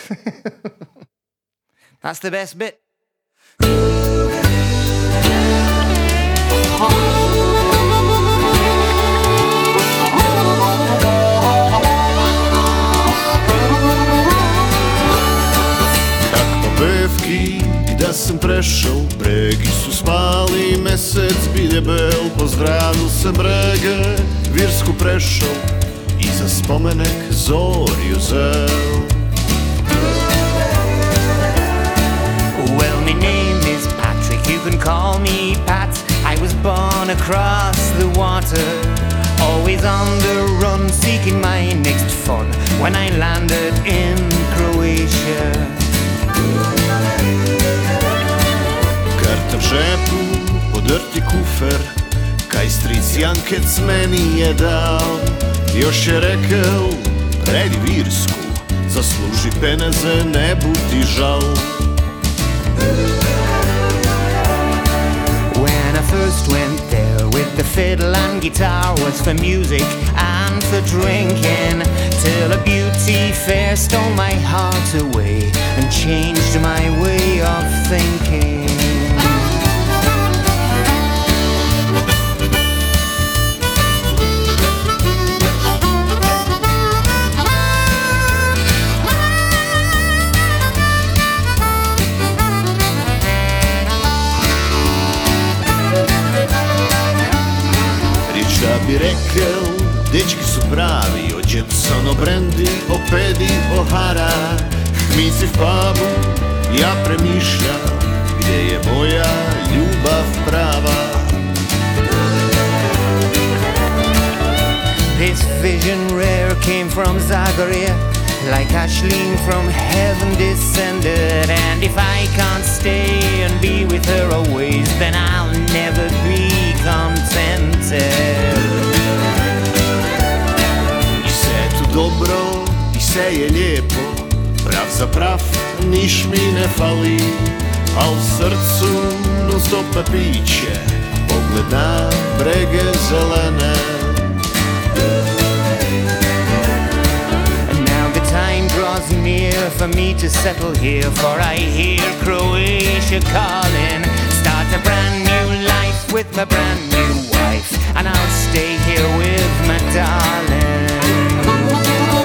That's the best bit. Pevki, da sam prešao breg, Isus mali mesec bilje bel, pozdravil sam brege, Virsku prešao i za spomenek zori uzel. Well, my name is Patrick, you can call me Pat. I was born across the water, always on the run, seeking my next fun. When I landed in Croatia, karta v žepu, podrti kufer, kaj stric Jankec meni je dao. Još je rekao, predi Virsku, zasluži peneze, ne budi žal. when I first went there with the fiddle and guitar, was for music and for drinking, till a beauty fair stole my heart away and changed my way of thinking. Da bi rekao, dečki su pravi, o Jameson, o Brandy, o Pedi, o Hara. Hmici v pubu, ja premišljam, gdje je moja ljubav prava. This vision rare came from Zagoria, like Ashleen from heaven descended. And if I can't stay and be with her always, then I'll never be contented. I sve tu dobro, i sve je lijepo, prav za prav, niš mi ne fali. A u srcu non stopa piće, pogled na brege zelene. Time draws near for me to settle here, for I hear Croatia calling. Start a brand new life with my brand new wife, and I'll stay here with my darling.